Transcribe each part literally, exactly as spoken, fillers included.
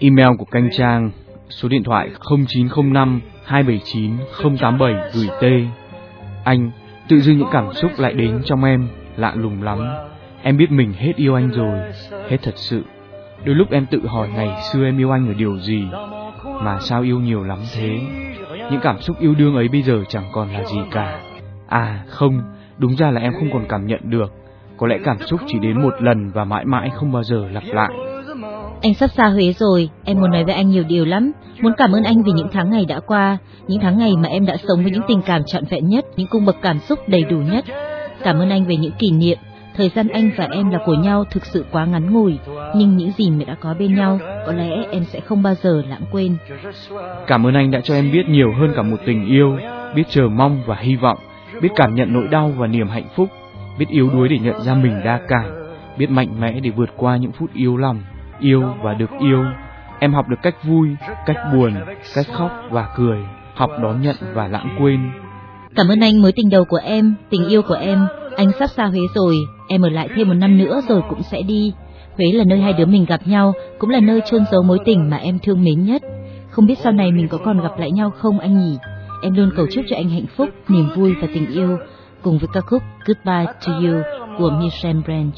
email của kênh Trang, số điện thoại không chín không năm hai bảy chín không tám bảy gửi T. Anh, tự dưng những cảm xúc lại đến trong em, lạ lùng lắm. Em biết mình hết yêu anh rồi, hết thật sự. Đôi lúc em tự hỏi ngày xưa em yêu anh ở điều gì, mà sao yêu nhiều lắm thế. Những cảm xúc yêu đương ấy bây giờ chẳng còn là gì cả. À không, đúng ra là em không còn cảm nhận được. Có lẽ cảm xúc chỉ đến một lần và mãi mãi không bao giờ lặp lại. Anh sắp xa Huế rồi, em muốn nói với anh nhiều điều lắm. Muốn cảm ơn anh vì những tháng ngày đã qua, những tháng ngày mà em đã sống với những tình cảm trọn vẹn nhất, những cung bậc cảm xúc đầy đủ nhất. Cảm ơn anh về những kỷ niệm. Thời gian anh và em là của nhau thực sự quá ngắn ngủi, nhưng những gì mà đã có bên nhau, có lẽ em sẽ không bao giờ lãng quên. Cảm ơn anh đã cho em biết nhiều hơn cả một tình yêu, biết chờ mong và hy vọng, biết cảm nhận nỗi đau và niềm hạnh phúc, biết yếu đuối để nhận ra mình đa cảm, biết mạnh mẽ để vượt qua những phút yếu lòng, yêu và được yêu. Em học được cách vui, cách buồn, cách khóc và cười, học đón nhận và lãng quên. Cảm ơn anh mối tình đầu của em, tình yêu của em. Anh sắp xa Huế rồi, em ở lại thêm một năm nữa rồi cũng sẽ đi. Huế là nơi hai đứa mình gặp nhau, cũng là nơi chôn giấu mối tình mà em thương mến nhất. Không biết sau này mình có còn gặp lại nhau không anh nhỉ? Em luôn cầu chúc cho anh hạnh phúc, niềm vui và tình yêu, cùng với ca khúc Goodbye to You của Michelle Branch.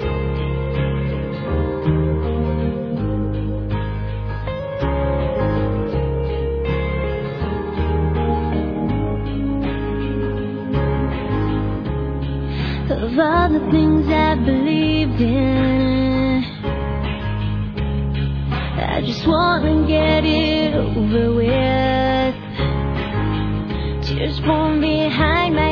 Of all the things I believed in, I just wanna get it over with. Tears form behind my